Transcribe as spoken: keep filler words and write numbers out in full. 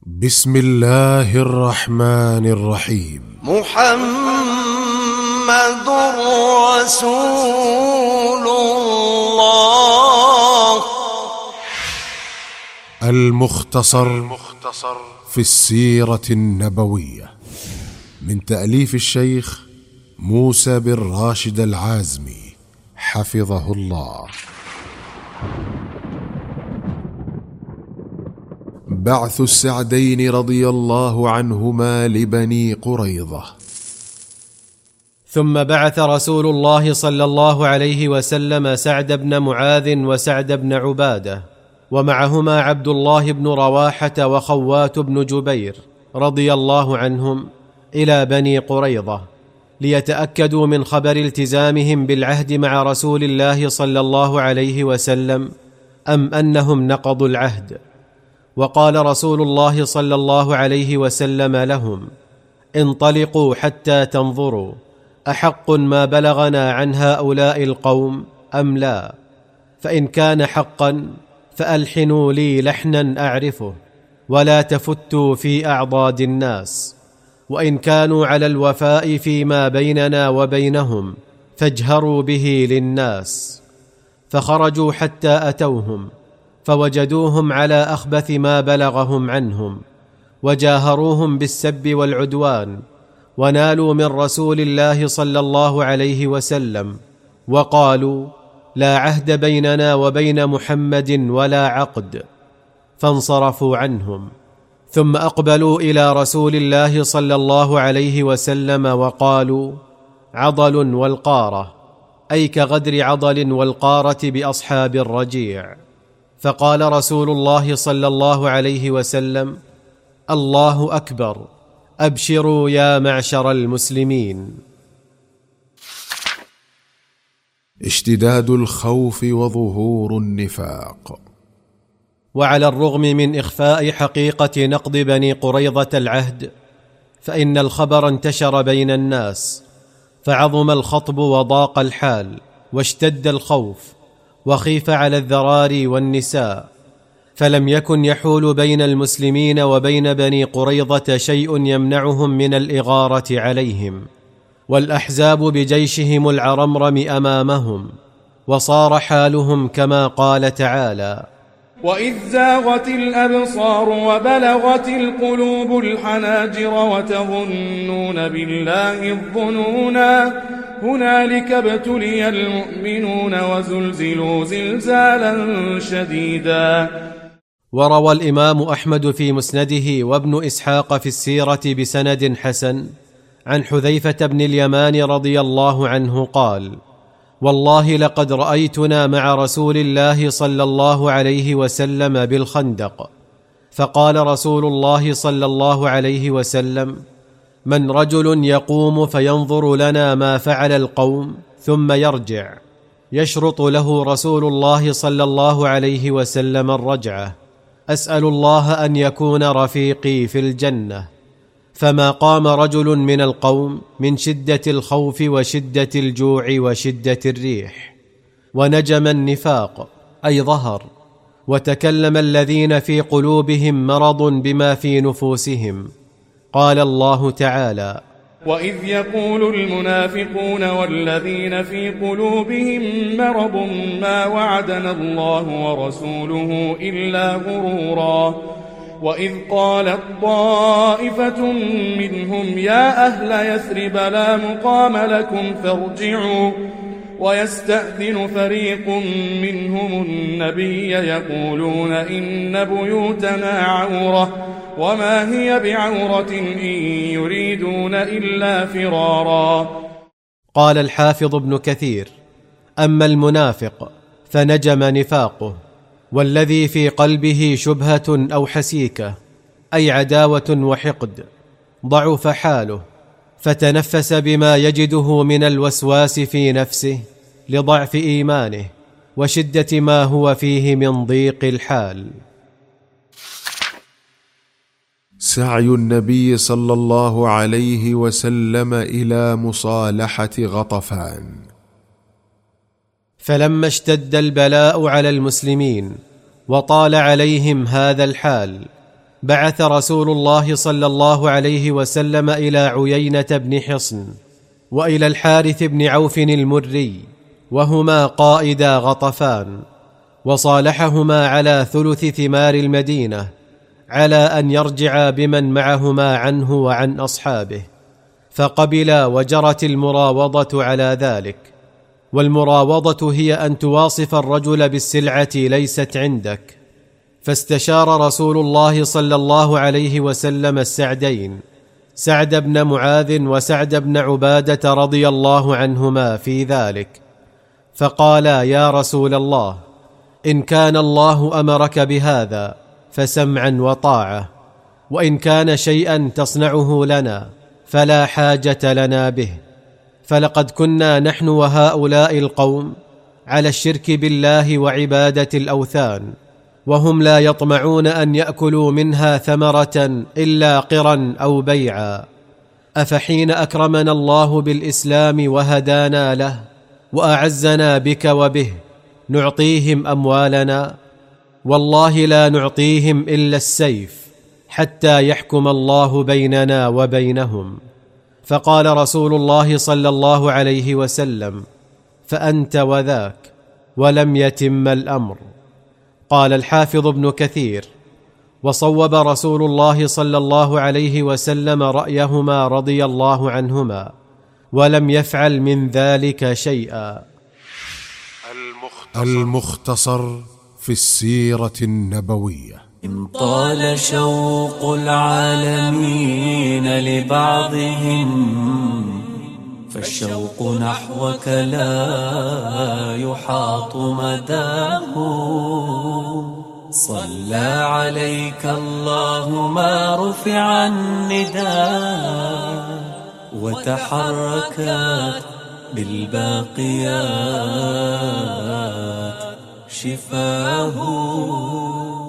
بسم الله الرحمن الرحيم. محمد رسول الله. المختصر في السيرة النبوية من تأليف الشيخ موسى بن راشد العازمي حفظه الله. بعث السعدين رضي الله عنهما لبني قريظة. ثم بعث رسول الله صلى الله عليه وسلم سعد بن معاذ وسعد بن عبادة، ومعهما عبد الله بن رواحة وخوات بن جبير رضي الله عنهم إلى بني قريظة ليتأكدوا من خبر التزامهم بالعهد مع رسول الله صلى الله عليه وسلم أم أنهم نقضوا العهد. وقال رسول الله صلى الله عليه وسلم لهم: انطلقوا حتى تنظروا أحق ما بلغنا عن هؤلاء القوم أم لا، فإن كان حقا فألحنوا لي لحنا أعرفه ولا تفتوا في أعضاد الناس، وإن كانوا على الوفاء فيما بيننا وبينهم فاجهروا به للناس. فخرجوا حتى أتوهم فوجدوهم على أخبث ما بلغهم عنهم، وجاهروهم بالسب والعدوان، ونالوا من رسول الله صلى الله عليه وسلم وقالوا: لا عهد بيننا وبين محمد ولا عقد. فانصرفوا عنهم، ثم أقبلوا إلى رسول الله صلى الله عليه وسلم وقالوا: عضل والقارة، أي كغدر عضل والقارة بأصحاب الرجيع. فقال رسول الله صلى الله عليه وسلم: الله أكبر، أبشروا يا معشر المسلمين. اشتداد الخوف وظهور النفاق. وعلى الرغم من إخفاء حقيقة نقض بني قريظة العهد، فإن الخبر انتشر بين الناس، فعظم الخطب وضاق الحال واشتد الخوف، وخيف على الذراري والنساء، فلم يكن يحول بين المسلمين وبين بني قريظة شيء يمنعهم من الإغارة عليهم، والأحزاب بجيشهم العرمرم أمامهم، وصار حالهم كما قال تعالى: وإذ زاغت الأبصار وبلغت القلوب الحناجر وتظنون بالله الظنونا هنالك ابتلي المؤمنون وزلزلوا زلزالا شديدا. وروى الإمام أحمد في مسنده وابن إسحاق في السيرة بسند حسن عن حذيفة بن اليمان رضي الله عنه قال: والله لقد رأيتنا مع رسول الله صلى الله عليه وسلم بالخندق، فقال رسول الله صلى الله عليه وسلم: من رجل يقوم فينظر لنا ما فعل القوم ثم يرجع؟ يشرط له رسول الله صلى الله عليه وسلم الرجعة: أسأل الله أن يكون رفيقي في الجنة. فما قام رجل من القوم من شدة الخوف وشدة الجوع وشدة الريح، ونجم النفاق أي ظهر، وتكلم الذين في قلوبهم مرض بما في نفوسهم. قال الله تعالى: وإذ يقول المنافقون والذين في قلوبهم مرض ما وعدنا الله ورسوله إلا غرورا. وإذ قالت طائفة منهم يا أهل يثرب لا مقام لكم فارجعوا، ويستأذن فريق منهم النبي يقولون إن بيوتنا عورة وما هي بعورة إن يريدون إلا فرارا. قال الحافظ ابن كثير: أما المنافق فنجم نفاقه، والذي في قلبه شبهة أو حسيكة أي عداوة وحقد ضعف حاله، فتنفس بما يجده من الوسواس في نفسه لضعف إيمانه وشدة ما هو فيه من ضيق الحال. سعي النبي صلى الله عليه وسلم إلى مصالحة غطفان. فلما اشتد البلاء على المسلمين وطال عليهم هذا الحال، بعث رسول الله صلى الله عليه وسلم إلى عيينة بن حصن وإلى الحارث بن عوف المري، وهما قائدا غطفان، وصالحهما على ثلث ثمار المدينة على أن يرجعا بمن معهما عنه وعن أصحابه، فقبلا، وجرت المراوضة على ذلك. والمراوضة هي أن تواصف الرجل بالسلعة ليست عندك. فاستشار رسول الله صلى الله عليه وسلم السعدين، سعد بن معاذ وسعد بن عبادة رضي الله عنهما في ذلك، فقالا: يا رسول الله، إن كان الله أمرك بهذا فسمعا وطاعة، وإن كان شيئا تصنعه لنا فلا حاجة لنا به، فلقد كنا نحن وهؤلاء القوم على الشرك بالله وعبادة الأوثان، وهم لا يطمعون أن يأكلوا منها ثمرة إلا قرا أو بيعا، أفحين أكرمنا الله بالإسلام وهدانا له وأعزنا بك وبه نعطيهم أموالنا؟ والله لا نعطيهم إلا السيف حتى يحكم الله بيننا وبينهم. فقال رسول الله صلى الله عليه وسلم: فأنت وذاك، ولم يتم الأمر. قال الحافظ ابن كثير: وصوب رسول الله صلى الله عليه وسلم رأيهما رضي الله عنهما، ولم يفعل من ذلك شيئا. المختصر في السيرة النبوية. إن طال شوق العالمين لبعضهم، فالشوق نحوك لا يحاط مداه. صلى عليك الله ما رفع النداء، وتحركت بالباقيات شفاه.